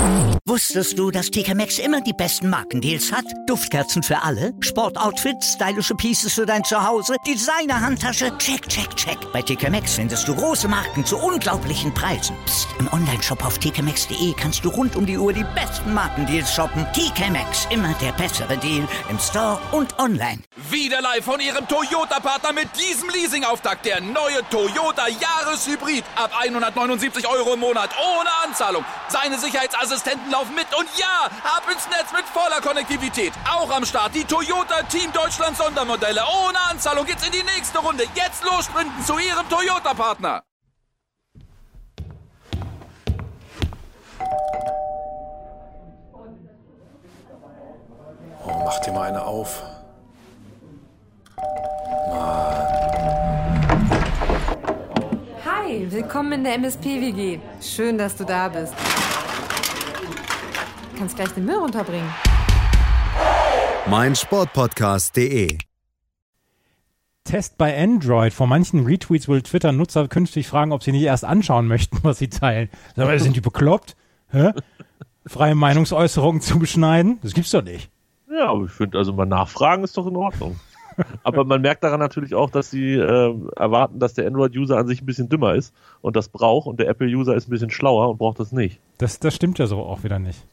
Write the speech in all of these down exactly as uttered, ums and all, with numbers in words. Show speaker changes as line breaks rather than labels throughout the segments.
Wusstest du, dass T K Maxx immer die besten Markendeals hat? Duftkerzen für alle, Sportoutfits, stylische Pieces für dein Zuhause, Designer-Handtasche, check, check, check. Bei T K Maxx findest du große Marken zu unglaublichen Preisen. Psst. Im Onlineshop auf t k maxx punkt d e kannst du rund um die Uhr die besten Markendeals shoppen. T K Maxx, immer der bessere Deal im Store und online.
Wieder live von Ihrem Toyota-Partner mit diesem Leasing-Auftakt. Der neue Toyota Jahreshybrid. Ab hundertneunundsiebzig Euro im Monat. Ohne Anzahlung. Seine Sicherheitsassistenten laufen mit. Und ja, ab ins Netz mit voller Konnektivität. Auch am Start die Toyota Team Deutschland Sondermodelle. Ohne Anzahlung geht's in die nächste Runde. Jetzt los sprinten zu Ihrem Toyota-Partner.
Oh, mach dir mal eine auf.
Hi, willkommen in der M S P-W G. Schön, dass du da bist. Du kannst gleich den Müll runterbringen.
mein Sportpodcast punkt de
Test bei Android. Vor manchen Retweets will Twitter-Nutzer künftig fragen, ob sie nicht erst anschauen möchten, was sie teilen. Sag mal, sind die bekloppt? Hä? Freie Meinungsäußerungen zu beschneiden? Das gibt's doch nicht.
Ja, aber ich finde, also mal nachfragen ist doch in Ordnung. Aber man merkt daran natürlich auch, dass sie äh, erwarten, dass der Android-User an sich ein bisschen dümmer ist und das braucht und der Apple-User ist ein bisschen schlauer und braucht das nicht.
Das, das stimmt ja so auch wieder nicht.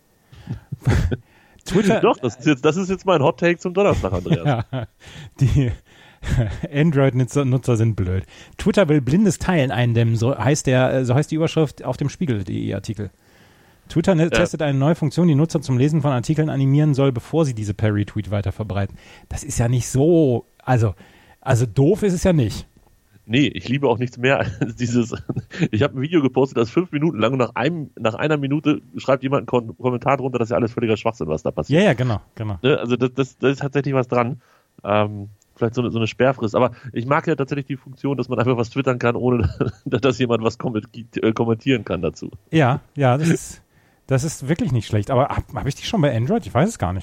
Twitter,
Doch, das ist, jetzt, das ist jetzt mein Hot-Take zum Donnerstag, Andreas.
Ja, die Android-Nutzer sind blöd. Twitter will blindes Teilen eindämmen, so heißt, der, so heißt die Überschrift auf dem Spiegel punkt de Artikel. Twitter ja. testet eine neue Funktion, die Nutzer zum Lesen von Artikeln animieren soll, bevor sie diese per Retweet weiter verbreiten. Das ist ja nicht so, also, also doof ist es ja nicht.
Nee, ich liebe auch nichts mehr als dieses, ich habe ein Video gepostet, das ist fünf Minuten lang und nach, einem, nach einer Minute schreibt jemand einen Kom- Kommentar drunter, das ist ja alles völliger Schwachsinn, was da passiert.
Ja, ja, genau, genau.
Ne? Also das, das, das ist tatsächlich was dran. Ähm, vielleicht so eine, so eine Sperrfrist. Aber ich mag ja tatsächlich die Funktion, dass man einfach was twittern kann, ohne dass jemand was kommentieren kann dazu.
Ja, ja, das ist... Das ist wirklich nicht schlecht. Aber habe hab ich die schon bei Android? Ich weiß es gar nicht.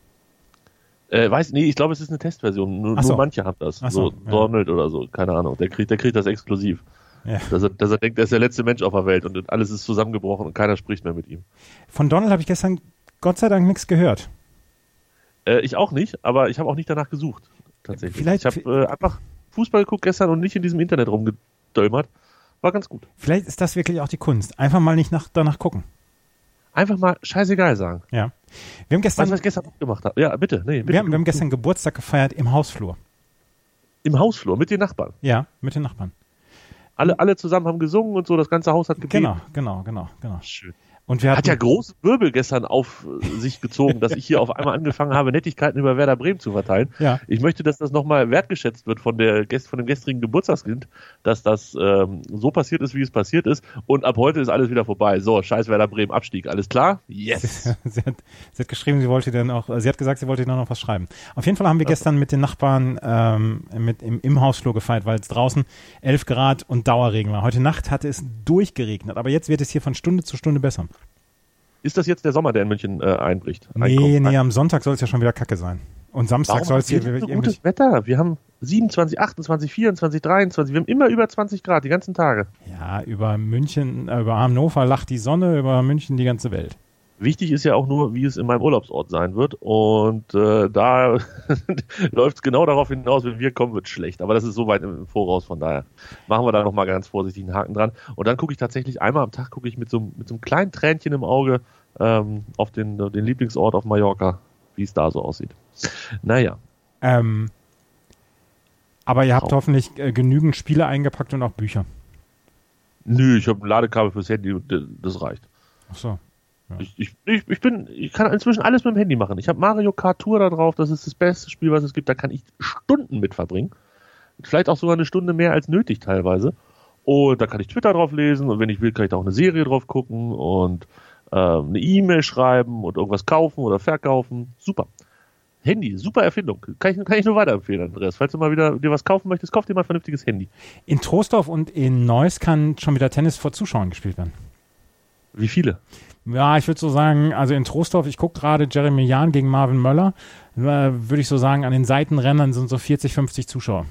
Äh, weiß, nee, ich glaube, es ist eine Testversion. Nur,
so.
nur manche haben das.
Ach
so,
so ja.
Donald oder so. Keine Ahnung. Der kriegt, der kriegt das exklusiv. Ja. Dass, er, dass er denkt, er ist der letzte Mensch auf der Welt und alles ist zusammengebrochen und keiner spricht mehr mit ihm.
Von Donald habe ich gestern Gott sei Dank nichts gehört.
Äh, ich auch nicht, aber ich habe auch nicht danach gesucht. Tatsächlich.
Vielleicht,
ich habe äh, einfach Fußball geguckt gestern und nicht in diesem Internet rumgedölmert. War ganz gut.
Vielleicht ist das wirklich auch die Kunst. Einfach mal nicht nach, danach gucken.
Einfach mal scheißegal sagen.
Ja. Wir haben gestern,
weißt du, was ich gestern gemacht habe? Ja, bitte. Nee, bitte.
Wir haben, wir haben gestern Geburtstag gefeiert im Hausflur.
Im Hausflur, mit den Nachbarn?
Ja, mit den Nachbarn.
Alle, alle zusammen haben gesungen und so, das ganze Haus hat gebeten.
Genau, genau, genau, genau.
Schön.
Und wir hatten,
hat ja große Wirbel gestern auf sich gezogen, dass ich hier auf einmal angefangen habe, Nettigkeiten über Werder Bremen zu verteilen.
Ja.
Ich möchte, dass das nochmal wertgeschätzt wird von der von dem gestrigen Geburtstagskind, dass das ähm, so passiert ist, wie es passiert ist. Und ab heute ist alles wieder vorbei. So, scheiß Werder Bremen, Abstieg. Alles klar? Yes!
sie, hat, sie hat geschrieben, sie wollte dann auch, sie hat gesagt, sie wollte dann noch was schreiben. Auf jeden Fall haben wir gestern mit den Nachbarn ähm, mit im, im Hausflur gefeiert, weil es draußen elf Grad und Dauerregen war. Heute Nacht hatte es durchgeregnet, aber jetzt wird es hier von Stunde zu Stunde besser.
Ist das jetzt der Sommer, der in München äh, einbricht?
Nee, Einkommt? nee, am Sonntag soll es ja schon wieder kacke sein. Und Samstag soll es hier
wirklich... So gutes Wetter. Wir haben siebenundzwanzig, achtundzwanzig, vierundzwanzig, dreiundzwanzig. Wir haben immer über zwanzig Grad, die ganzen Tage.
Ja, über München, äh, über Hannover lacht die Sonne, über München die ganze Welt.
Wichtig ist ja auch nur, wie es in meinem Urlaubsort sein wird. Und äh, da läuft es genau darauf hinaus, wenn wir kommen, wird es schlecht. Aber das ist so weit im Voraus, von daher machen wir da nochmal ganz vorsichtig einen Haken dran. Und dann gucke ich tatsächlich, einmal am Tag gucke ich mit so, mit so einem kleinen Tränchen im Auge ähm, auf den, den Lieblingsort auf Mallorca, wie es da so aussieht. Naja.
Ähm, aber ihr habt
Traum.
hoffentlich äh, genügend Spiele eingepackt und auch Bücher.
Nö, ich habe ein Ladekabel fürs Handy, das reicht.
Ach so. Ja.
Ich, ich, ich, ich, bin, ich kann inzwischen alles mit dem Handy machen. Ich habe Mario Kart Tour da drauf, das ist das beste Spiel, was es gibt. Da kann ich Stunden mit verbringen. Vielleicht auch sogar eine Stunde mehr als nötig teilweise. Und da kann ich Twitter drauf lesen und wenn ich will, kann ich da auch eine Serie drauf gucken und äh, eine E-Mail schreiben und irgendwas kaufen oder verkaufen. Super. Handy, super Erfindung. Kann ich, kann ich nur weiterempfehlen, Andreas. Falls du mal wieder dir was kaufen möchtest, kauf dir mal ein vernünftiges Handy.
In Troisdorf und in Neuss kann schon wieder Tennis vor Zuschauern gespielt werden.
Wie viele?
Ja, ich würde so sagen, also in Troisdorf, ich gucke gerade Jeremy Jahn gegen Marvin Möller, äh, würde ich so sagen, an den Seitenrändern sind so vierzig, fünfzig Zuschauer.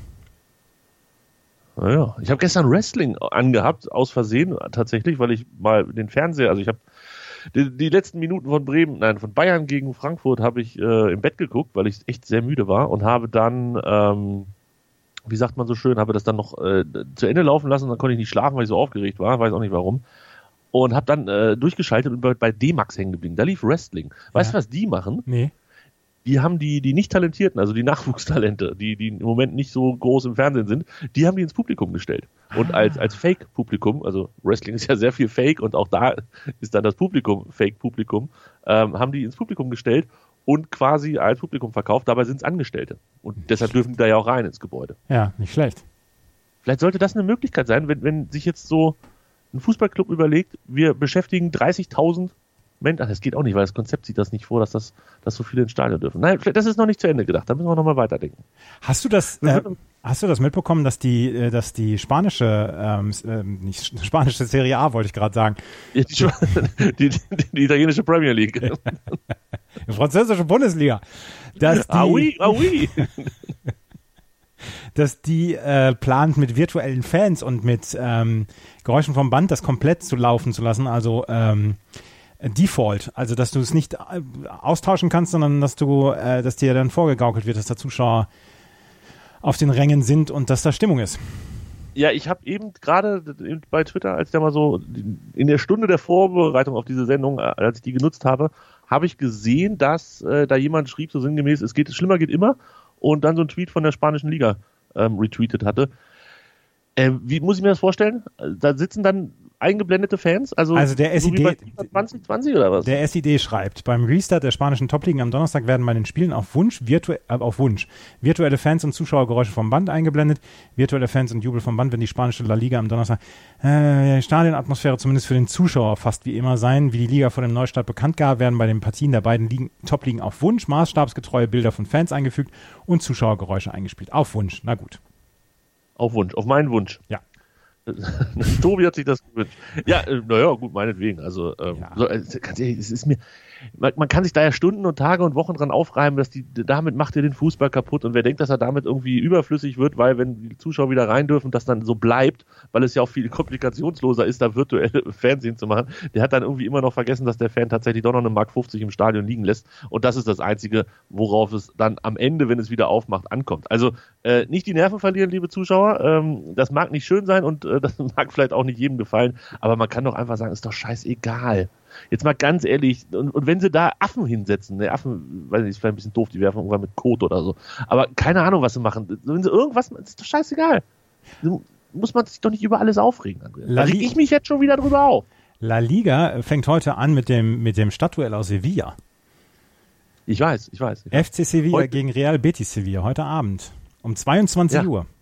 Naja, ich habe gestern Wrestling angehabt, aus Versehen tatsächlich, weil ich mal den Fernseher, also ich habe Die, die letzten Minuten von Bremen, nein, von Bayern gegen Frankfurt habe ich äh, im Bett geguckt, weil ich echt sehr müde war und habe dann, ähm, wie sagt man so schön, habe das dann noch äh, zu Ende laufen lassen und dann konnte ich nicht schlafen, weil ich so aufgeregt war, weiß auch nicht warum. Und habe dann äh, durchgeschaltet und bei, bei D-Max hängen geblieben. Da lief Wrestling. Weißt du,
ja.
was die machen?
Nee.
Die haben die, die nicht Talentierten, also die Nachwuchstalente, die, die im Moment nicht so groß im Fernsehen sind, die haben die ins Publikum gestellt. Und
ah.
als, als Fake-Publikum, also Wrestling ist ja sehr viel Fake und auch da ist dann das Publikum Fake-Publikum, ähm, haben die ins Publikum gestellt und quasi als Publikum verkauft, dabei sind es Angestellte. Und deshalb dürfen die da ja auch rein ins Gebäude.
Ja, nicht schlecht.
Vielleicht sollte das eine Möglichkeit sein, wenn, wenn sich jetzt so ein Fußballclub überlegt, wir beschäftigen dreißigtausend Menschen, ach, das geht auch nicht, weil das Konzept sieht das nicht vor, dass das, dass so viele ins Stadion dürfen. Nein, das ist noch nicht zu Ende gedacht, da müssen wir nochmal weiterdenken.
Hast du das, äh, hast du das mitbekommen, dass die, äh, dass die spanische, ähm, äh, nicht spanische Serie A, wollte ich gerade sagen.
Die, die, die, die italienische Premier League.
Die französische Bundesliga. Dass die,
ah oui, ah oui.
dass die äh, plant, mit virtuellen Fans und mit ähm, Geräuschen vom Band das komplett zu laufen zu lassen, also ähm, Default, also dass du es nicht äh, austauschen kannst, sondern dass du, äh, dass dir dann vorgegaukelt wird, dass da Zuschauer auf den Rängen sind und dass da Stimmung ist.
Ja, ich habe eben gerade bei Twitter, als ich da mal so in der Stunde der Vorbereitung auf diese Sendung, als ich die genutzt habe, habe ich gesehen, dass äh, da jemand schrieb, so sinngemäß, es geht, schlimmer geht immer, und dann so ein Tweet von der spanischen Liga ähm, retweetet hatte. Äh, wie muss ich mir das vorstellen? Da sitzen dann eingeblendete Fans? Also,
also der S I D,
so zwanzig zwanzig oder was?
Der S I D schreibt, beim Restart der spanischen Top-Ligen am Donnerstag werden bei den Spielen auf Wunsch, virtu- äh, auf Wunsch virtuelle Fans und Zuschauergeräusche vom Band eingeblendet. Virtuelle Fans und Jubel vom Band, wenn die spanische La Liga am Donnerstag äh, Stadionatmosphäre zumindest für den Zuschauer fast wie immer sein. Wie die Liga vor dem Neustart bekannt gab, werden bei den Partien der beiden Ligen, Top-Ligen auf Wunsch maßstabsgetreue Bilder von Fans eingefügt und Zuschauergeräusche eingespielt. Auf Wunsch, na gut.
Auf Wunsch, auf meinen Wunsch.
Ja.
Tobi hat sich das gewünscht. Ja, äh, naja, gut, meinetwegen. Also, ähm,
Ja.
so, also, ganz ehrlich, es ist mir, man, man kann sich da ja Stunden und Tage und Wochen dran aufreiben, dass die, damit macht ihr den Fußball kaputt, und wer denkt, dass er damit irgendwie überflüssig wird, weil wenn die Zuschauer wieder rein dürfen, das dann so bleibt, weil es ja auch viel komplikationsloser ist, da virtuelle Fernsehen zu machen, der hat dann irgendwie immer noch vergessen, dass der Fan tatsächlich doch noch eine Mark fünfzig im Stadion liegen lässt, und das ist das Einzige, worauf es dann am Ende, wenn es wieder aufmacht, ankommt. Also äh, nicht die Nerven verlieren, liebe Zuschauer, ähm, das mag nicht schön sein und äh, das mag vielleicht auch nicht jedem gefallen, aber man kann doch einfach sagen, ist doch scheißegal. Jetzt mal ganz ehrlich, und, und wenn sie da Affen hinsetzen, ne, Affen, weiß nicht, ist vielleicht ein bisschen doof, die werfen irgendwann mit Kot oder so, aber keine Ahnung, was sie machen. Wenn sie irgendwas, ist doch scheißegal. So muss man sich doch nicht über alles aufregen, Andreas. Da reg ich mich jetzt schon wieder drüber auf.
La Liga fängt heute an mit dem, mit dem Stadtduell aus Sevilla.
Ich weiß, ich weiß. Ich weiß.
F C Sevilla
Heute-
gegen Real Betis Sevilla, heute Abend um zweiundzwanzig
Ja.
Uhr.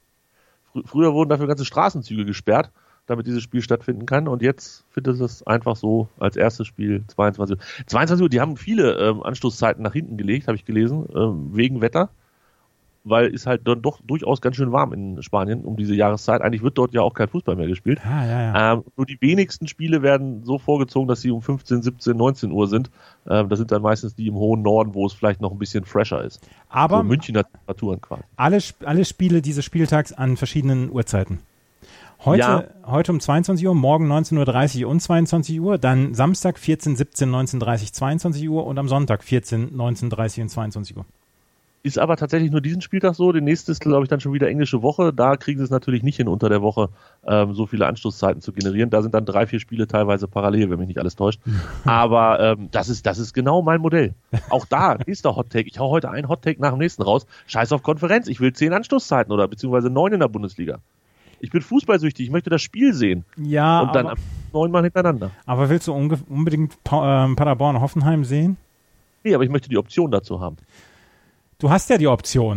Fr- Früher wurden dafür ganze Straßenzüge gesperrt, damit dieses Spiel stattfinden kann, und jetzt findet es einfach so als erstes Spiel zweiundzwanzig Uhr. zweiundzwanzig Uhr, die haben viele ähm, Anstoßzeiten nach hinten gelegt, habe ich gelesen, ähm, wegen Wetter, weil ist halt dann doch durchaus ganz schön warm in Spanien um diese Jahreszeit. Eigentlich wird dort ja auch kein Fußball mehr gespielt.
Ah, ja, ja.
Ähm, nur die wenigsten Spiele werden so vorgezogen, dass sie um fünfzehn, siebzehn, neunzehn Uhr sind. Ähm, das sind dann meistens die im hohen Norden, wo es vielleicht noch ein bisschen fresher ist.
Aber
so Münchner Temperaturen quasi.
alle, Sp- alle Spiele dieses Spieltags an verschiedenen Uhrzeiten. Heute,
Ja.
heute um zweiundzwanzig Uhr, morgen neunzehn Uhr dreißig und zweiundzwanzig Uhr, dann Samstag vierzehn, siebzehn, neunzehn Uhr dreißig, zweiundzwanzig Uhr und am Sonntag vierzehn, neunzehn Uhr dreißig und zweiundzwanzig Uhr.
Ist aber tatsächlich nur diesen Spieltag so. Der nächste ist, glaube ich, dann schon wieder englische Woche. Da kriegen sie es natürlich nicht hin, unter der Woche ähm, so viele Anstoßzeiten zu generieren. Da sind dann drei, vier Spiele teilweise parallel, wenn mich nicht alles täuscht. Aber ähm, das ist das ist genau mein Modell. Auch da ist der Hot-Take. Ich hau heute einen Hot-Take nach dem nächsten raus. Scheiß auf Konferenz. Ich will zehn Anstoßzeiten oder beziehungsweise neun in der Bundesliga. Ich bin fußballsüchtig. Ich möchte das Spiel sehen.
Ja,
Und dann
aber,
neunmal hintereinander.
aber willst du unge- unbedingt pa- ähm, Paderborn-Hoffenheim sehen?
Nee, aber ich möchte die Option dazu haben.
Du hast ja die Option.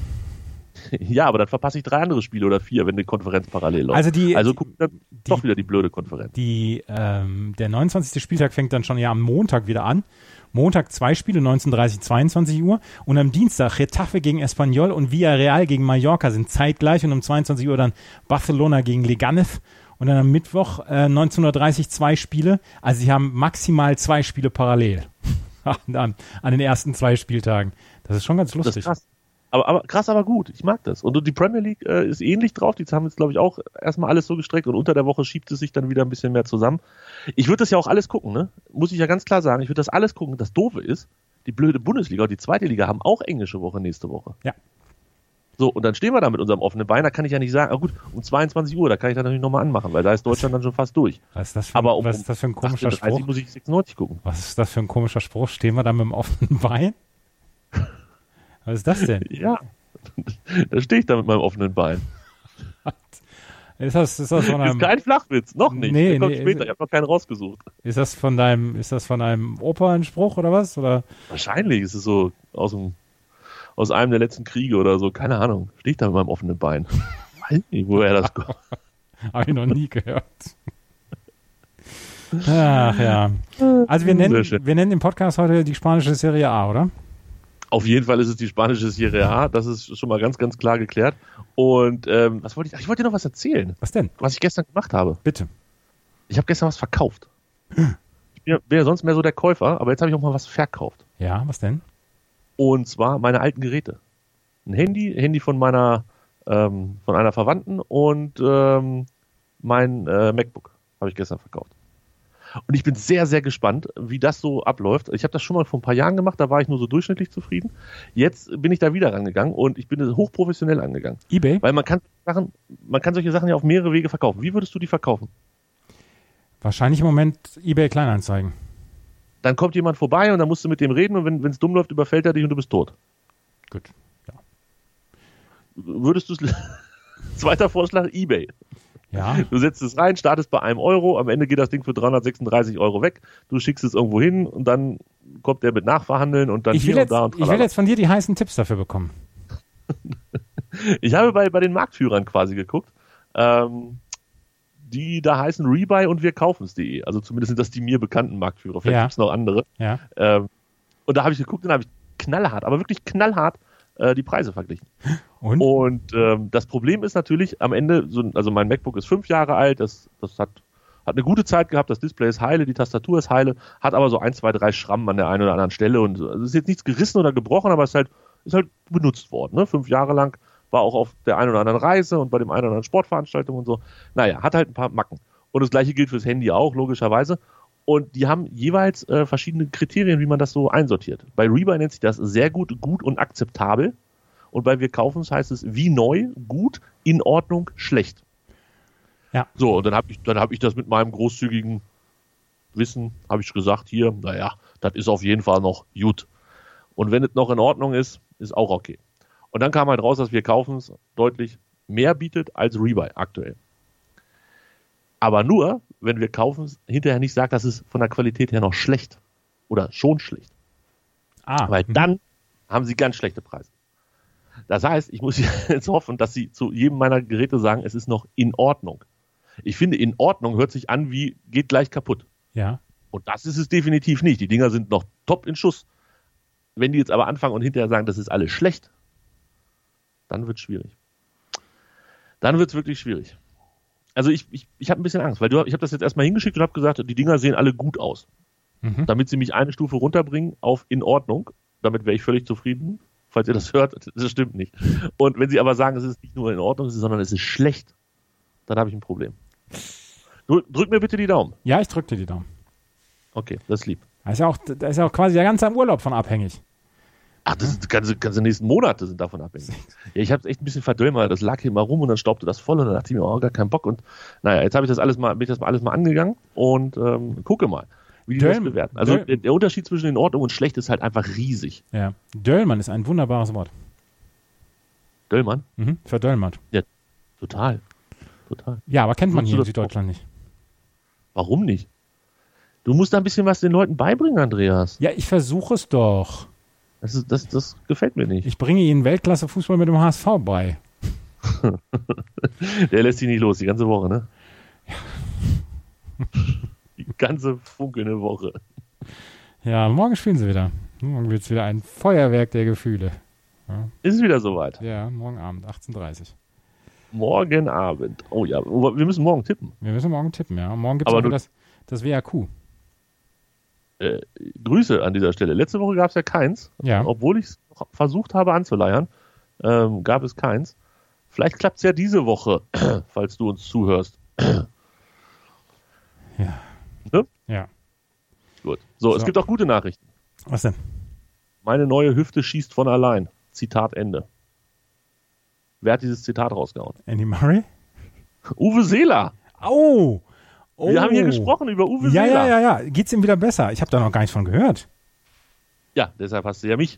Ja, aber dann verpasse ich drei andere Spiele oder vier, wenn die Konferenz parallel läuft.
Also die-
also guck dann
die-
doch wieder die blöde Konferenz.
Die, ähm, der neunundzwanzigste Spieltag fängt dann schon ja am Montag wieder an. Montag zwei Spiele, neunzehn Uhr dreißig, zweiundzwanzig Uhr. Und am Dienstag Getafe gegen Espanyol und Villarreal gegen Mallorca sind zeitgleich. Und um zweiundzwanzig Uhr dann Barcelona gegen Leganés. Und dann am Mittwoch äh, neunzehn Uhr dreißig zwei Spiele. Also sie haben maximal zwei Spiele parallel an, an den ersten zwei Spieltagen. Das ist schon ganz
Das
lustig.
ist krass. Aber, aber krass, aber gut. Ich mag das. Und die Premier League äh, ist ähnlich drauf. Die haben jetzt, glaube ich, auch erstmal alles so gestreckt und unter der Woche schiebt es sich dann wieder ein bisschen mehr zusammen. Ich würde das ja auch alles gucken, ne? Muss ich ja ganz klar sagen. Ich würde das alles gucken. Das Doofe ist, die blöde Bundesliga und die zweite Liga haben auch englische Woche nächste Woche.
Ja.
So, und dann stehen wir da mit unserem offenen Bein. Da kann ich ja nicht sagen, ah gut, um zweiundzwanzig Uhr, da kann ich dann natürlich nochmal anmachen, weil da ist Deutschland dann schon fast durch.
Was ist das für,
aber um,
was ist das für ein komischer
achtzehn Uhr dreißig
Spruch?
muss ich sechsundneunzig gucken.
Was ist das für ein komischer Spruch? Stehen wir da mit dem offenen Bein? Was ist das denn?
Ja, da stehe ich da mit meinem offenen Bein.
Ist das, ist das von einem,
ist kein Flachwitz, noch nicht.
Nee,
Der kommt
nee,
später,
ist,
ich habe noch keinen rausgesucht.
Ist das von deinem, ist das von einem Opernspruch oder was? Oder?
Wahrscheinlich ist es so aus, dem, aus einem der letzten Kriege oder so, keine Ahnung. Stehe ich da mit meinem offenen Bein. Weiß nicht, woher das kommt.
Habe ich noch nie gehört. Ach ja. Also wir nennen, wir nennen den Podcast heute die spanische Serie A, oder?
Auf jeden Fall ist es die spanische Serie A, das ist schon mal ganz, ganz klar geklärt. Und ähm, was wollte ich? Ach, ich wollte dir noch was erzählen.
Was denn?
Was ich gestern gemacht habe.
Bitte.
Ich habe gestern was verkauft. Ich bin ja sonst mehr so der Käufer, aber jetzt habe ich auch mal was verkauft.
Ja, was denn?
Und zwar meine alten Geräte. Ein Handy, Handy von meiner, ähm, von einer Verwandten und ähm, mein äh, MacBook habe ich gestern verkauft. Und ich bin sehr, sehr gespannt, wie das so abläuft. Ich habe das schon mal vor ein paar Jahren gemacht, da war ich nur so durchschnittlich zufrieden. Jetzt bin ich da wieder rangegangen und ich bin hochprofessionell angegangen.
eBay?
Weil man kann Sachen, man kann solche Sachen ja auf mehrere Wege verkaufen. Wie würdest du die verkaufen?
Wahrscheinlich im Moment eBay Kleinanzeigen.
Dann kommt jemand vorbei und dann musst du mit dem reden und wenn es dumm läuft, überfällt er dich und du bist tot.
Gut, ja.
Würdest du es... Zweiter Vorschlag, eBay.
Ja.
Du setzt es rein, startest bei einem Euro, am Ende geht das Ding für dreihundertsechsunddreißig Euro weg, du schickst es irgendwo hin und dann kommt der mit Nachverhandeln und dann
Ich will,
hier
jetzt,
und da und
ich will jetzt von dir die heißen Tipps dafür bekommen.
Ich habe bei, bei den Marktführern quasi geguckt, ähm, die da heißen Rebuy und wir kaufen's punkt de. Also zumindest sind das die mir bekannten Marktführer. Vielleicht
Ja.
gibt es noch andere.
Ja.
Ähm, und da habe ich geguckt und da habe ich knallhart, aber wirklich knallhart äh, die Preise verglichen.
Und?
Und ähm, das Problem ist natürlich am Ende, so, also mein MacBook ist fünf Jahre alt, das, das hat, hat eine gute Zeit gehabt, das Display ist heile, die Tastatur ist heile, hat aber so ein, zwei, drei Schrammen an der einen oder anderen Stelle und es ist jetzt nichts gerissen oder gebrochen, aber es ist halt, ist halt benutzt worden. Ne? Fünf Jahre lang, war auch auf der einen oder anderen Reise und bei dem einen oder anderen Sportveranstaltung und so. Naja, hat halt ein paar Macken. Und das gleiche gilt fürs Handy auch, logischerweise. Und die haben jeweils äh, verschiedene Kriterien, wie man das so einsortiert. Bei Rebuy nennt sich das sehr gut, gut und akzeptabel. Und bei Wir kaufen's heißt es wie neu, gut, in Ordnung, schlecht.
Ja.
So, und dann habe ich, dann hab ich das mit meinem großzügigen Wissen, habe ich gesagt, hier, naja, das ist auf jeden Fall noch gut. Und wenn es noch in Ordnung ist, ist auch okay. Und dann kam halt raus, dass Wir kaufen's deutlich mehr bietet als Rebuy aktuell. Aber nur, wenn Wir kaufen's hinterher nicht sagt, das ist von der Qualität her noch schlecht. Oder schon schlecht.
Ah.
Weil dann haben sie ganz schlechte Preise. Das heißt, ich muss jetzt hoffen, dass sie zu jedem meiner Geräte sagen, es ist noch in Ordnung. Ich finde, in Ordnung hört sich an wie, geht gleich kaputt.
Ja.
Und das ist es definitiv nicht. Die Dinger sind noch top in Schuss. Wenn die jetzt aber anfangen und hinterher sagen, das ist alles schlecht, dann wird es schwierig. Dann wird es wirklich schwierig. Also ich, ich, ich habe ein bisschen Angst, weil du, ich habe das jetzt erstmal hingeschickt und habe gesagt, die Dinger sehen alle gut aus.
Mhm.
Damit sie mich eine Stufe runterbringen auf in Ordnung. Damit wäre ich völlig zufrieden. Falls ihr das hört, das stimmt nicht. Und wenn sie aber sagen, es ist nicht nur in Ordnung, sondern es ist schlecht, dann habe ich ein Problem. Drück, drück mir bitte die Daumen.
Ja, ich drück dir die Daumen.
Okay, das ist lieb.
Da ist ja auch, da ist ja auch quasi der ganze Urlaub von abhängig.
Ach, das sind ganze, ganze nächsten Monate sind davon abhängig. Ja, ich habe es echt ein bisschen verdömmert. Das lag hier mal rum und dann staubte das voll und dann dachte ich mir, oh, gar keinen Bock. Und naja, jetzt habe ich das alles mal, bin ich das mal alles mal angegangen und ähm, gucke mal, wie die
Döll,
das bewerten. Also
Döll.
der, der Unterschied zwischen in Ordnung und schlecht ist halt einfach riesig.
Ja. Döllmann ist ein wunderbares Wort.
Döllmann?
Mhm. Verdöllmann.
Ja, total. Total.
Ja, aber kennt man
Nutzt
hier
du
in
das
Süddeutschland nicht.
Warum nicht? Du musst da ein bisschen was den Leuten beibringen, Andreas.
Ja, ich versuche es doch.
Das, ist, das, das gefällt mir nicht.
Ich bringe Ihnen Weltklasse-Fußball mit dem H S V bei.
Der lässt sich nicht los, die ganze Woche, ne? Die ganze funkelnde Woche.
Ja, morgen spielen sie wieder. Morgen wird es wieder ein Feuerwerk der Gefühle. Ja,
Ist es wieder soweit?
ja morgen Abend, achtzehn Uhr dreißig.
Morgen Abend. Oh ja, wir müssen morgen tippen.
Wir müssen morgen tippen, ja. Morgen gibt es
Aber
auch
du-
das, das W A Q.
Äh, Grüße an dieser Stelle. Letzte Woche gab es ja keins,
Ja.
obwohl ich es versucht habe anzuleiern. ähm, gab es keins. Vielleicht klappt es ja diese Woche, falls du uns zuhörst.
Ja.
Ne?
Ja.
Gut. So, so, es gibt auch gute Nachrichten.
Was denn?
Meine neue Hüfte schießt von allein. Zitat Ende. Wer hat dieses Zitat rausgehauen?
Andy Murray?
Uwe Seeler.
Au! Oh.
Wir haben hier gesprochen über Uwe
ja,
Seeler.
Ja, ja, ja. Geht's ihm wieder besser? Ich habe da noch gar nichts von gehört.
Ja, deshalb hast du ja mich.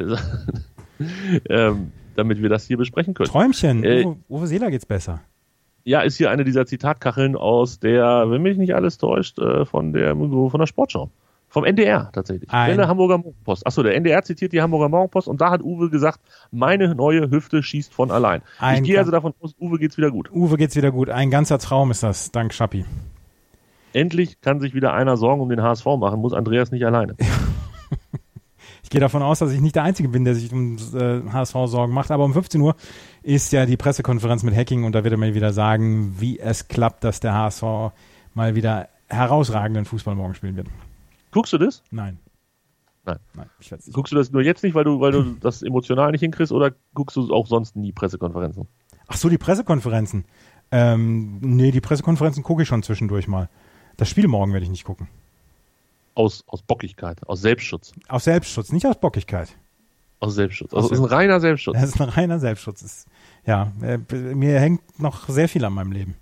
ähm, damit wir das hier besprechen können.
Träumchen.
Äh,
Uwe, Uwe Seeler geht's besser.
Ja, ist hier eine dieser Zitatkacheln aus der, wenn mich nicht alles täuscht, äh, von der von der Sportschau. Vom N D R tatsächlich.
Ein
der Hamburger Morgenpost. Achso, der N D R zitiert die Hamburger Morgenpost und da hat Uwe gesagt, meine neue Hüfte schießt von allein.
Ein
ich gehe also davon aus, Uwe geht's wieder gut.
Uwe geht's wieder gut. Ein ganzer Traum ist das, dank Schappi.
Endlich kann sich wieder einer Sorgen um den H S V machen, muss Andreas nicht alleine.
Ich gehe davon aus, dass ich nicht der Einzige bin, der sich um äh, H S V Sorgen macht. Aber um fünfzehn Uhr ist ja die Pressekonferenz mit Hacking und da wird er mal wieder sagen, wie es klappt, dass der H S V mal wieder herausragenden Fußball morgen spielen wird.
Guckst du das?
Nein.
Nein.
Nein, ich werd's nicht.
Guckst du das nur jetzt nicht, weil du, weil du das emotional nicht hinkriegst oder guckst du auch sonst nie Pressekonferenzen?
Ach so, die Pressekonferenzen. Ähm, nee, die Pressekonferenzen gucke ich schon zwischendurch mal. Das Spiel morgen werde ich nicht gucken.
Aus, aus Bockigkeit, aus Selbstschutz.
Aus Selbstschutz, nicht aus Bockigkeit.
Aus Selbstschutz. Also das ist ein reiner Selbstschutz.
Das ist ein reiner Selbstschutz. Ist, ja, äh, mir hängt noch sehr viel an meinem Leben.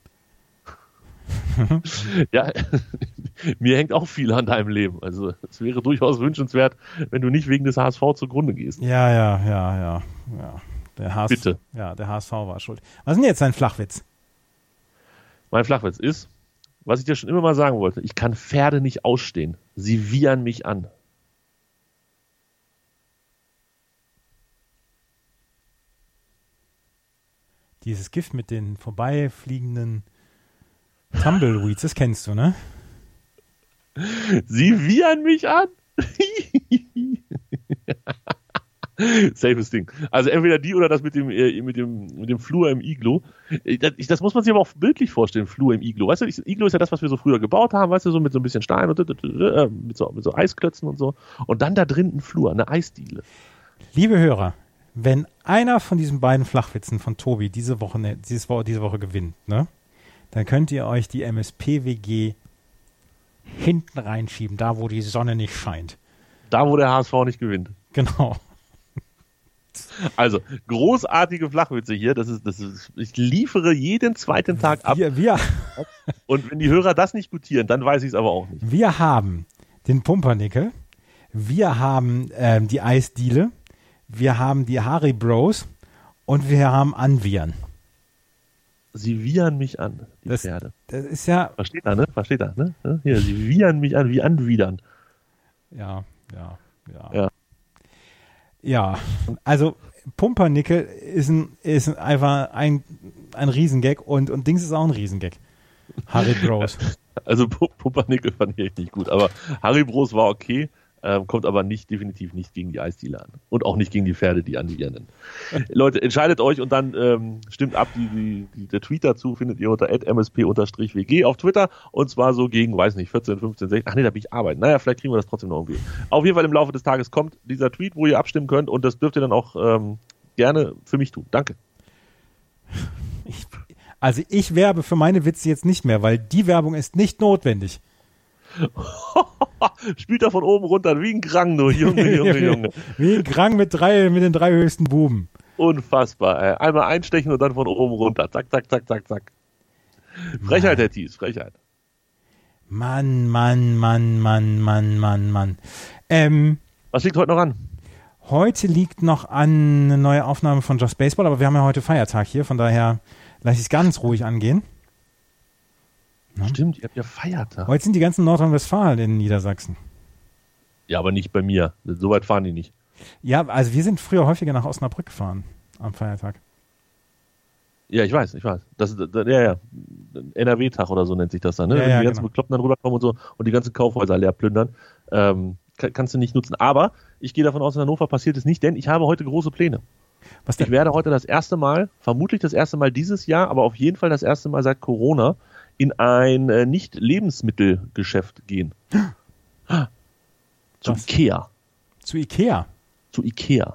Ja, mir hängt auch viel an deinem Leben. Also es wäre durchaus wünschenswert, wenn du nicht wegen des H S V zugrunde gehst.
Ja, ja, ja, ja. ja. Der H S V,
Bitte.
Ja, der H S V war schuld. Was ist denn jetzt dein Flachwitz?
Mein Flachwitz ist, was ich dir schon immer mal sagen wollte, ich kann Pferde nicht ausstehen. Sie wiehern mich an.
Dieses Gift mit den vorbeifliegenden Tumbleweeds, das kennst du, ne?
Sie wiehern mich an. Safes Ding. Also entweder die oder das mit dem, äh, mit dem, mit dem Flur im Iglo. Das, das muss man sich aber auch bildlich vorstellen, Flur im Iglo. Weißt du, Iglo ist ja das, was wir so früher gebaut haben, weißt du, so mit so ein bisschen Stein und äh, mit, so, mit so Eisklötzen und so. Und dann da drin ein Flur, eine Eisdiele.
Liebe Hörer, wenn einer von diesen beiden Flachwitzen von Tobi diese Woche, ne, dieses Woche, diese Woche gewinnt, ne, dann könnt ihr euch die M S P W G hinten reinschieben, da wo die Sonne nicht scheint.
Da, wo der H S V nicht gewinnt.
Genau.
Also, großartige Flachwitze hier. Das ist, das ist, ich liefere jeden zweiten Tag ab.
Wir, wir,
Und wenn die Hörer das nicht gutieren, dann weiß ich es aber auch nicht.
wir haben den Pumpernickel, wir haben ähm, die Eisdiele, wir haben die Harry Bros und wir haben Anviren.
Sie wiehern mich an, die
Das,
Pferde.
das ist ja,
Versteht er, ne? Versteht er, ne? Hier, sie wiehern mich an, wie anwidern.
ja, ja, ja.
Ja.
Ja, also Pumpernickel ist, ein, ist einfach ein, ein Riesengag und, und Dings ist auch ein Riesengag. Harry Bros.
Also Pumpernickel fand ich echt nicht gut, aber Harry Bros war okay, ähm, kommt aber nicht, definitiv nicht gegen die Eisdiele an. Und auch nicht gegen die Pferde, die anwiehern. Leute, entscheidet euch und dann ähm, stimmt ab. Die, die, die, der Tweet dazu findet ihr unter at m s p w g auf Twitter und zwar so gegen, weiß nicht, vierzehn, fünfzehn, sechzehn. Ach nee, da bin ich arbeiten. Naja, vielleicht kriegen wir das trotzdem noch irgendwie. Auf jeden Fall im Laufe des Tages kommt dieser Tweet, wo ihr abstimmen könnt und das dürft ihr dann auch ähm, gerne für mich tun. Danke.
Ich, also ich werbe für meine Witze jetzt nicht mehr, weil die Werbung ist nicht notwendig.
Spielt er von oben runter wie ein Krang, nur Junge, Junge, Junge.
Wie ein Krang mit drei, mit den drei höchsten Buben.
Unfassbar, ey. Einmal einstechen und dann von oben runter. Zack, zack, zack, zack, zack. Frechheit, Herr Thies, Frechheit.
Mann, Mann, Mann, Mann, Mann, Mann, Mann. Ähm,
Was liegt heute noch an?
heute liegt noch an eine neue Aufnahme von Just Baseball, aber wir haben ja heute Feiertag hier, von daher lasse ich es ganz ruhig angehen. Ja.
Stimmt, ihr habt ja Feiertag.
Heute sind die ganzen Nordrhein-Westfalen in Niedersachsen.
Ja, aber nicht bei mir. So weit fahren die nicht.
Ja, also wir sind früher häufiger nach Osnabrück gefahren am Feiertag.
Ja, ich weiß, ich weiß. Das ist, ja, ja. N R W-Tag oder so nennt sich das dann, ne?
Ja,
Wenn
ja,
die ganzen
genau.
Bekloppten dann rüberkommen und so und die ganzen Kaufhäuser leer plündern, ähm, kann, kannst du nicht nutzen. Aber ich gehe davon aus, in Hannover passiert es nicht, denn ich habe heute große Pläne.
Was denn?
Ich werde heute das erste Mal, vermutlich das erste Mal dieses Jahr, aber auf jeden Fall das erste Mal seit Corona, in ein äh, Nicht-Lebensmittelgeschäft gehen. Zu
Was?
Ikea.
Zu Ikea.
Zu Ikea.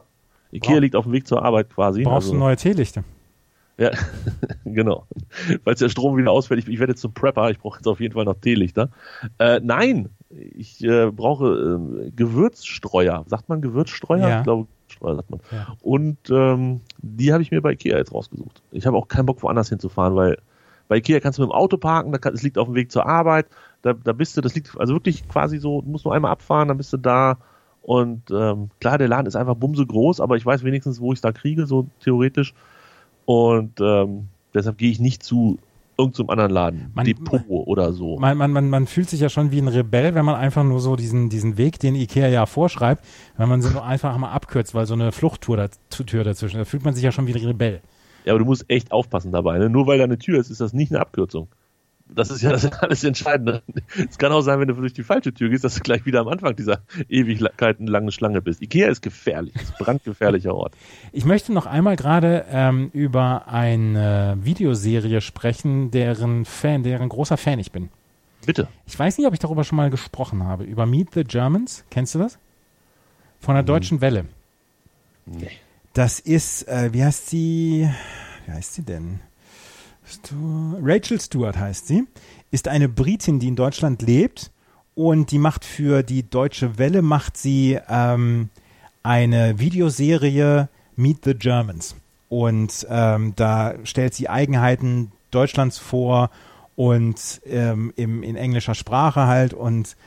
Ikea
Brauch-
liegt auf dem Weg zur Arbeit quasi.
Brauchst du
also,
neue Teelichte?
Ja, genau. Falls der Strom wieder ausfällt, ich, ich werde jetzt zum Prepper, ich brauche jetzt auf jeden Fall noch Teelichter. Äh, nein, ich äh, brauche äh, Gewürzstreuer. Sagt man Gewürzstreuer?
Ja.
Ich glaube, Streuer sagt man.
Ja.
Und ähm, die habe ich mir bei Ikea jetzt rausgesucht. Ich habe auch keinen Bock, woanders hinzufahren, weil bei Ikea kannst du mit dem Auto parken, da kann, es liegt auf dem Weg zur Arbeit, da, da bist du, das liegt also wirklich quasi so, du musst nur einmal abfahren, dann bist du da. Und ähm, klar, der Laden ist einfach bumse groß, aber ich weiß wenigstens, wo ich es da kriege, so theoretisch. Und ähm, deshalb gehe ich nicht zu irgendeinem anderen Laden,
Man-
Depot oder so.
Man, man, man, man fühlt sich ja schon wie ein Rebell, wenn man einfach nur so diesen, diesen Weg, den Ikea ja vorschreibt, wenn man sie nur einfach mal abkürzt, weil so eine Fluchttür da, Tür dazwischen, da fühlt man sich ja schon wie ein Rebell.
Ja, aber du musst echt aufpassen dabei. Ne? Nur weil da eine Tür ist, ist das nicht eine Abkürzung. Das ist ja das ist alles Entscheidende. Es kann auch sein, wenn du durch die falsche Tür gehst, dass du gleich wieder am Anfang dieser ewigkeitenlangen Schlange bist. Ikea ist gefährlich, ist ein brandgefährlicher Ort.
Ich möchte noch einmal gerade ähm, über eine Videoserie sprechen, deren Fan, deren großer Fan ich bin.
Bitte.
Ich weiß nicht, ob ich darüber schon mal gesprochen habe. Über Meet the Germans. Kennst du das? Von der Deutschen Welle.
Nee.
Das ist, äh, wie heißt sie? Wie heißt sie denn? Stu- Rachel Stewart heißt sie. Ist eine Britin, die in Deutschland lebt und die macht für die Deutsche Welle macht sie ähm, eine Videoserie Meet the Germans. Und ähm, da stellt sie Eigenheiten Deutschlands vor und ähm, im, in englischer Sprache halt und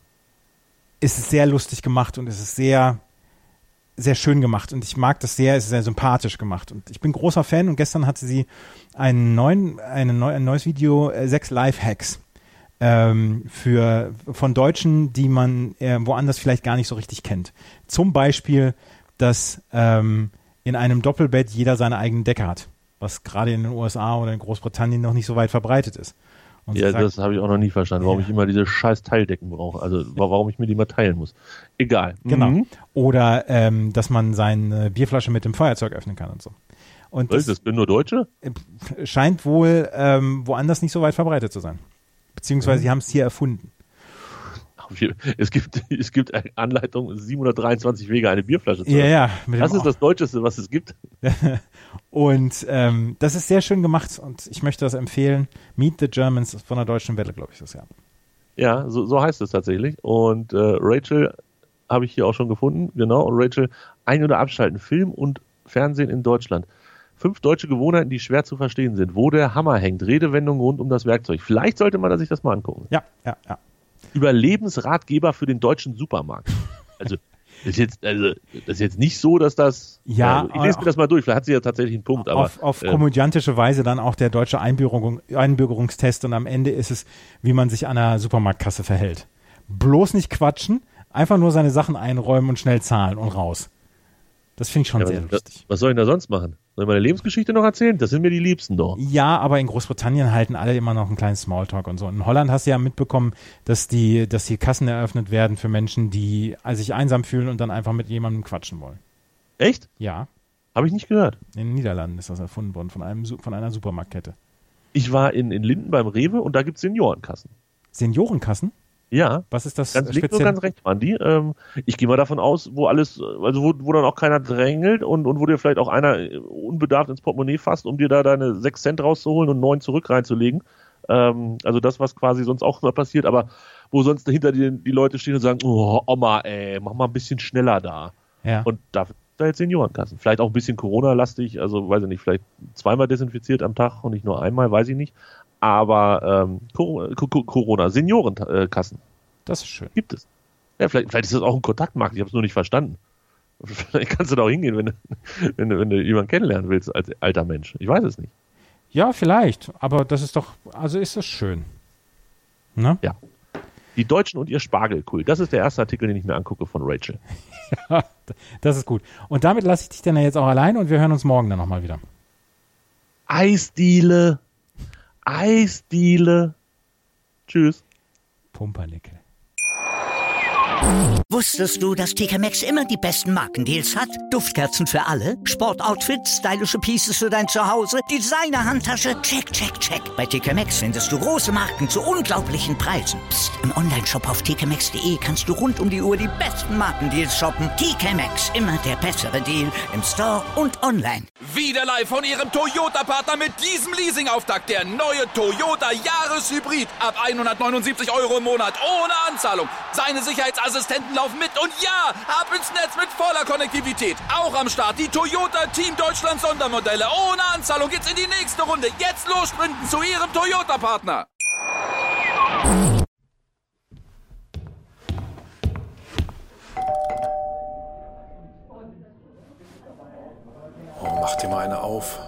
es ist sehr lustig gemacht und es ist sehr sehr schön gemacht und ich mag das sehr, es ist sehr sympathisch gemacht und ich bin großer Fan und gestern hatte sie einen neuen, eine neu, ein neues Video, äh, sechs Lifehacks ähm, für, von Deutschen, die man äh, woanders vielleicht gar nicht so richtig kennt. Zum Beispiel, dass ähm, in einem Doppelbett jeder seine eigene Decke hat, was gerade in den U S A oder in Großbritannien noch nicht so weit verbreitet ist. Und sie
Ja,
sagt,
das habe ich auch noch nie verstanden, warum
Ja.
ich immer diese scheiß Teildecken brauche. Also warum ich mir die mal teilen muss. Egal.
Genau.
Mhm.
Oder ähm, dass man seine Bierflasche mit dem Feuerzeug öffnen kann und so. Und
Was,
das,
das sind nur Deutsche?
scheint wohl ähm, woanders nicht so weit verbreitet zu sein. Beziehungsweise sie haben es hier erfunden.
Es gibt, es gibt eine Anleitung, siebenhundertdreiundzwanzig Wege, eine Bierflasche zu
Ja,
öffnen.
ja. Mit
Das
dem
ist das Deutscheste, was es gibt.
Und ähm, das ist sehr schön gemacht und ich möchte das empfehlen. Meet the Germans von der Deutschen Welle, glaube ich, das ja.
Ja, so, so heißt es tatsächlich. Und äh, Rachel habe ich hier auch schon gefunden. Genau. Und Rachel, ein- oder abschalten. Film und Fernsehen in Deutschland. Fünf deutsche Gewohnheiten, die schwer zu verstehen sind. Wo der Hammer hängt. Redewendungen rund um das Werkzeug. Vielleicht sollte man sich das mal angucken.
Ja, ja, ja.
Überlebensratgeber für den deutschen Supermarkt. Also, das ist jetzt, also, das ist jetzt nicht so, dass das.
Ja,
also, ich lese mir das mal durch. Vielleicht hat sie ja tatsächlich einen Punkt. Aber,
auf auf
äh,
komödiantische Weise dann auch der deutsche Einbürgerung, Einbürgerungstest und am Ende ist es, wie man sich an einer Supermarktkasse verhält. Bloß nicht quatschen, einfach nur seine Sachen einräumen und schnell zahlen und raus. Das finde ich schon
ja,
sehr
was,
lustig.
was soll ich denn da sonst machen? Soll ich meine Lebensgeschichte noch erzählen? Das sind mir die Liebsten doch.
Ja, aber in Großbritannien halten alle immer noch einen kleinen Smalltalk und so. In Holland hast du ja mitbekommen, dass die, dass die Kassen eröffnet werden für Menschen, die sich einsam fühlen und dann einfach mit jemandem quatschen wollen.
Echt?
Ja,
Habe ich nicht gehört.
in den Niederlanden ist das erfunden worden von einem Su- von einer Supermarktkette.
Ich war in, in Linden beim Rewe und da gibt es Seniorenkassen.
Seniorenkassen?
Ja,
Was ist das
ganz links und
speziell?
ganz rechts waren die. Ähm, ich gehe mal davon aus, wo alles, also wo, wo dann auch keiner drängelt und, und wo dir vielleicht auch einer äh, unbedarft ins Portemonnaie fasst, um dir da deine sechs Cent rauszuholen und neun zurück reinzulegen. Ähm, also das, was quasi sonst auch immer passiert, aber wo sonst dahinter die, die Leute stehen und sagen, oh, Oma, ey, mach mal ein bisschen schneller da.
Ja.
Und dafür da jetzt Seniorenkassen. Vielleicht auch ein bisschen Corona-lastig, also weiß ich nicht, vielleicht zweimal desinfiziert am Tag und nicht nur einmal, weiß ich nicht. Aber ähm, Cor- Cor- Corona, Seniorenkassen
Das ist schön.
gibt es. Ja, vielleicht, vielleicht ist das auch ein Kontaktmarkt, ich habe es nur nicht verstanden. Vielleicht kannst du da auch hingehen, wenn du, wenn, du, wenn du jemanden kennenlernen willst als alter Mensch. Ich weiß es nicht.
Ja, vielleicht, aber das ist doch, also ist das schön. Ne?
Ja. Die Deutschen und ihr Spargelkult. Das ist der erste Artikel, den ich mir angucke von Rachel.
Das ist gut. Und damit lasse ich dich dann jetzt auch allein und wir hören uns morgen dann nochmal wieder.
Eisdiele. Eisdiele. Tschüss.
Pumpernickel.
Wusstest du, dass T K Maxx immer die besten Markendeals hat? Duftkerzen für alle, Sportoutfits, stylische Pieces für dein Zuhause, Designer-Handtasche, check, check, check. Bei T K Maxx findest du große Marken zu unglaublichen Preisen. Psst. Im Onlineshop auf t k maxx punkt d e kannst du rund um die Uhr die besten Markendeals shoppen. T K Maxx, immer der bessere Deal im Store und online.
Wieder live von Ihrem Toyota-Partner mit diesem Leasing-Auftakt. Der neue Toyota Jahreshybrid. Ab hundertneunundsiebzig Euro im Monat ohne Anzahlung. Seine Sicherheitsassistenten laufen mit und ja, ab ins Netz mit voller Konnektivität. Auch am Start die Toyota Team Deutschland Sondermodelle. Ohne Anzahlung geht's in die nächste Runde. Jetzt los sprinten zu Ihrem Toyota-Partner.
Oh, mach dir mal eine auf.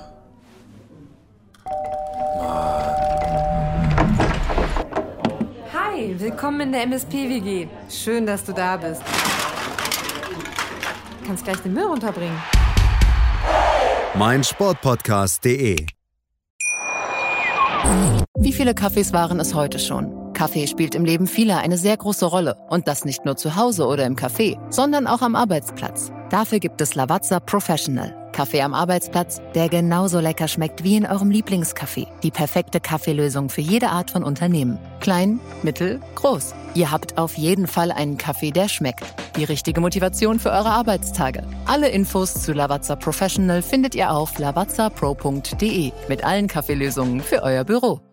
Hi, willkommen in der M S P-W G. Schön, dass du da bist. Du kannst gleich den Müll runterbringen.
mein Sportpodcast punkt de.
Wie viele Kaffees waren es heute schon? Kaffee spielt im Leben vieler eine sehr große Rolle. Und das nicht nur zu Hause oder im Café, sondern auch am Arbeitsplatz. Dafür gibt es Lavazza Professional. Kaffee am Arbeitsplatz, der genauso lecker schmeckt wie in eurem Lieblingscafé. Die perfekte Kaffeelösung für jede Art von Unternehmen. Klein, mittel, groß. Ihr habt auf jeden Fall einen Kaffee, der schmeckt. Die richtige Motivation für eure Arbeitstage. Alle Infos zu Lavazza Professional findet ihr auf lavazza pro punkt de mit allen Kaffeelösungen für euer Büro.